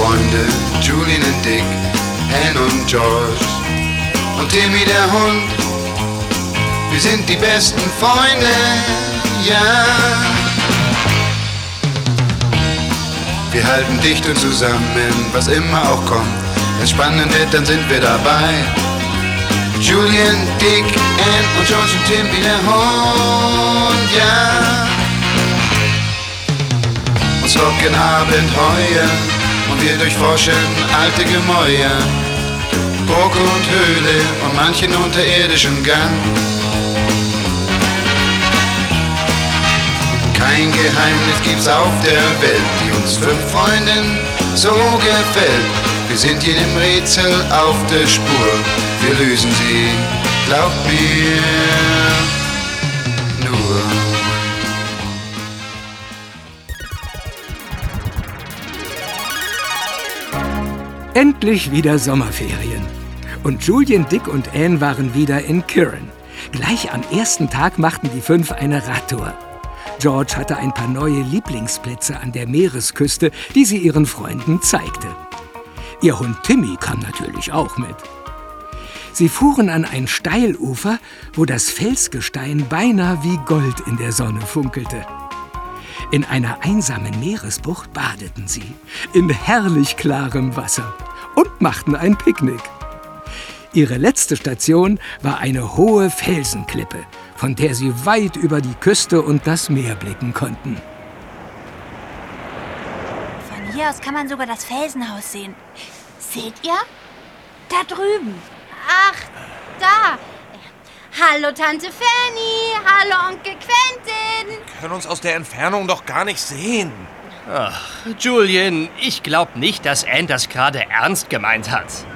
Freunde, Julian und Dick, Anne und George und Timmy der Hund. Wir sind die besten Freunde, ja. Wir halten dicht und zusammen, was immer auch kommt. Wenn's spannend wird, dann sind wir dabei. Julian, Dick, Anne und George und Timmy der Hund, ja. Uns locken Abenteuer und wir durchforschen alte Gemäuer, Burg und Höhle und manchen unterirdischen Gang. Kein Geheimnis gibt's auf der Welt, die uns 5 Freunden so gefällt. Wir sind jedem Rätsel auf der Spur, wir lösen sie, glaubt mir, nur. Endlich wieder Sommerferien. Und Julian, Dick und Anne waren wieder in Curran. Gleich am ersten Tag machten die 5 eine Radtour. George hatte ein paar neue Lieblingsplätze an der Meeresküste, die sie ihren Freunden zeigte. Ihr Hund Timmy kam natürlich auch mit. Sie fuhren an ein Steilufer, wo das Felsgestein beinahe wie Gold in der Sonne funkelte. In einer einsamen Meeresbucht badeten sie, in herrlich klarem Wasser, und machten ein Picknick. Ihre letzte Station war eine hohe Felsenklippe, von der sie weit über die Küste und das Meer blicken konnten. Von hier aus kann man sogar das Felsenhaus sehen. Seht ihr? Da drüben. Ach, da. Hallo Tante Fanny, hallo Onkel Quentin. Können uns aus der Entfernung doch gar nicht sehen. Ach, Julian, ich glaube nicht, dass Anne das gerade ernst gemeint hat.